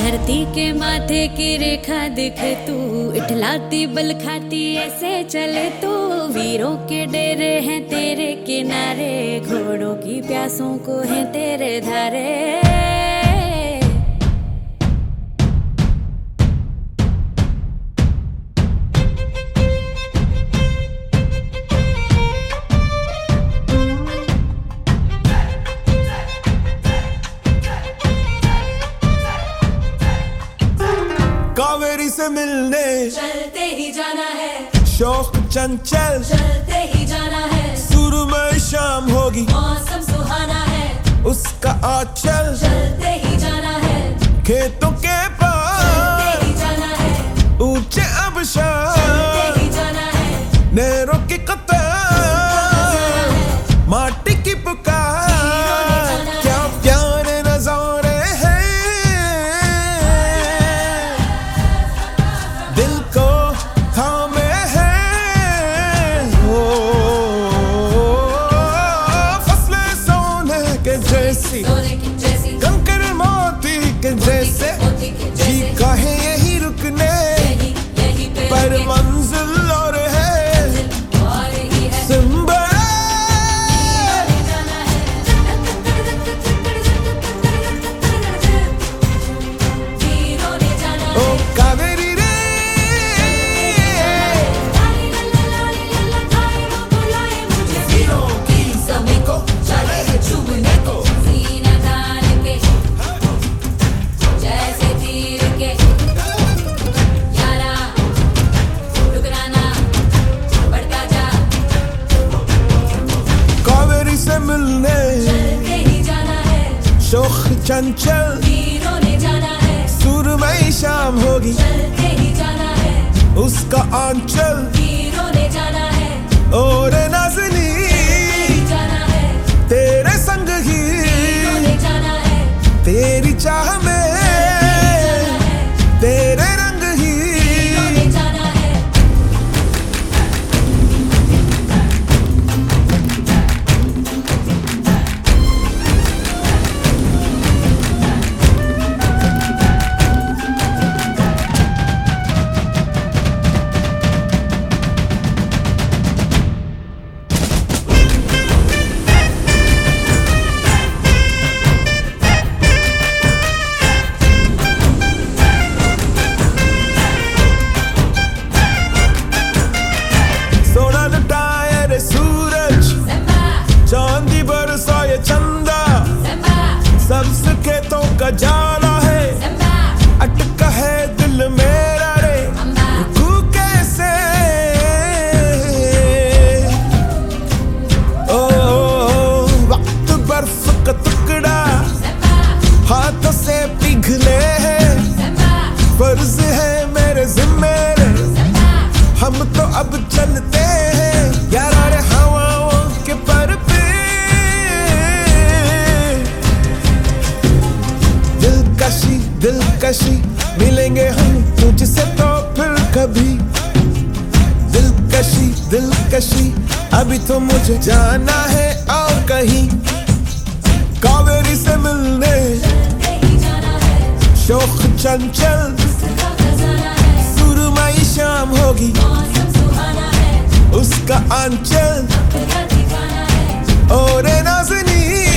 धरती के माथे की रेखा दिखे तू, इठलाती बल खाती ऐसे चले तू। वीरों के डेरे हैं तेरे किनारे, घोड़ों की प्यासों को है तेरे धारे। कावेरी से मिलने चलते ही जाना है, शौक चंचल चलते ही जाना है। सुरमई शाम होगी, मौसम सुहाना है, उसका आंचल चलते ही जाना है। खेतों के चलते पार ही जाना है, ऊंचे अबशार, चलते ही जाना है। नहरों की कतार, माटी की पुकार, क्या प्यारे नजारे हैं। दिल को थामे हैं ओ, फसलें सोने के जैसी, सोने की जैसी, कंकर मोती के जैसे। मोती के जी जैसे, कहे यही रुकने यही पे पर रुके, मंजिल और है और ही है। सिंबा। जाना है, वीरों ने जाना ओ है। कावेरी रे, लाली लल्ला लाली लल्ला खाए वो बुलाए मुझे, वीरों की सभी को चले है चूमने को। सीना तान के जैसे तीर के, यारा रुकना ना, बढ़ता जा, कावेरी से मिलने चलते ही जाना है। शौक चंचल वीरों ने जाना है, सुरमई शाम होगी, चलते ही जाना है। उसका आंचल वीरों ने जाना है, और नाज़नी ही जाना है। तेरे संग ही, वीरों ने जाना है, तेरी चाह में तेरे रंग ही। वीरों ने जाना है। सोना लुटाए रे सूरज, Samba, चांदी बरसा ये चंदा, samba, सबसे खेतों का जाला है, samba, अटका है दिल मेरा रे। amba, तू कैसे ओ, वक्त बर्फ का टुकड़ा samba, हाथों से पिघले हैं, samba, फर्ज है मेरे जिम्मे रे। samba, हम तो अब चलते हैं यारा रे हवाओं के पर पे। दिलकशी मिलेंगे हम तुझसे तो फिर कभी। दिलकशी अभी तो मुझे जाना है और कहीं। कावेरी से मिलने चलते ही जाना है। शौक चंचल सदा खजाना है, सुरमई शाम होगी, मौसम सुहाना है, उसका आंचल बढ़ता जाना है। और नाज़नी